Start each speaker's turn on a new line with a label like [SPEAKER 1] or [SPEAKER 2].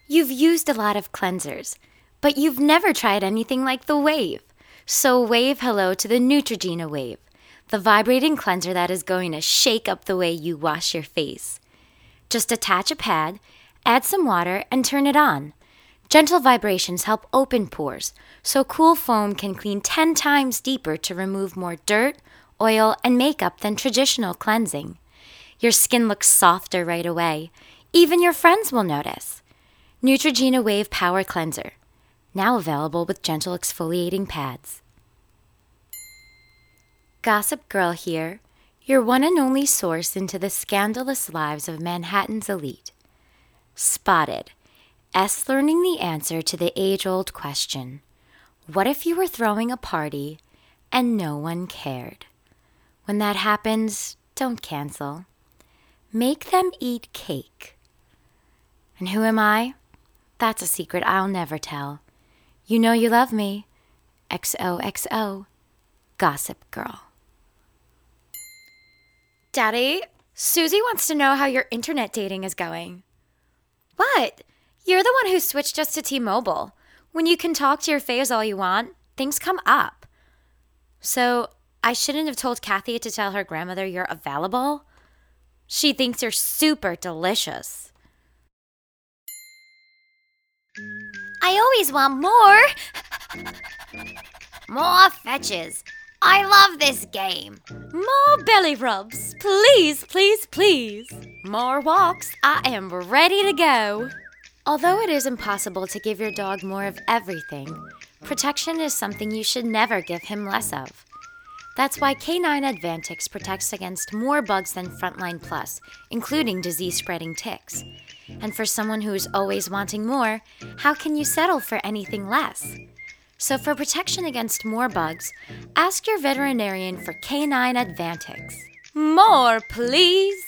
[SPEAKER 1] You've used a lot of cleansers, but you've never tried anything like the Wave. So wave hello to the Neutrogena Wave, the vibrating cleanser that is going to shake up the way you wash your face. Just attach a pad, add some water, and turn it on. Gentle vibrations help open pores, so cool foam can clean 10 times deeper to remove more dirt, oil, and makeup than traditional cleansing. Your skin looks softer right away. Even your friends will notice. Neutrogena Wave Power Cleanser, now available with gentle exfoliating pads. Gossip Girl here, your one and only source into the scandalous lives of Manhattan's elite. Spotted. S learning the answer to the age-old question, what if you were throwing a party and no one cared? When that happens, don't cancel. Make them eat cake. And who am I? That's a secret I'll never tell. You know you love me. XOXO, Gossip Girl.
[SPEAKER 2] Daddy, Susie wants to know how your internet dating is going. What? You're the one who switched us to T-Mobile. When you can talk to your face all you want, things come up. So, I shouldn't have told Kathy to tell her grandmother you're available? She thinks you're super delicious.
[SPEAKER 3] I always want more. More fetches. I love this game.
[SPEAKER 2] More belly rubs. Please, please, please. More walks. I am ready to go.
[SPEAKER 1] Although it is impossible to give your dog more of everything, protection is something you should never give him less of. That's why K9 Advantix protects against more bugs than Frontline Plus, including disease-spreading ticks. And for someone who is always wanting more, how can you settle for anything less? So for protection against more bugs, ask your veterinarian for K9 Advantix.
[SPEAKER 2] More, please.